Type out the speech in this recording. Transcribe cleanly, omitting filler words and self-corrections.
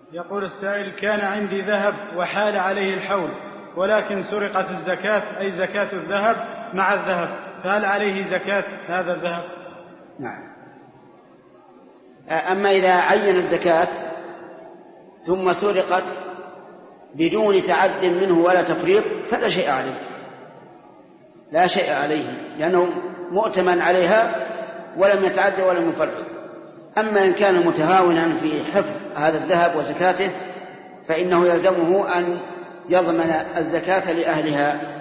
يقول السائل: كان عندي ذهب وحال عليه الحول، ولكن سرقت الزكاة أي زكاة الذهب مع الذهب، فهل عليه زكاة هذا الذهب؟ نعم. أما إذا عين الزكاة ثم سرقت بدون تعد منه ولا تفريط فلا شيء عليه، لا شيء عليه، لأنه مؤتمن عليها ولم يتعد ولم يفرط. أما إن كان متهاونا في حفظ هذا الذهب وزكاته فإنه يلزمه أن يضمن الزكاة لأهلها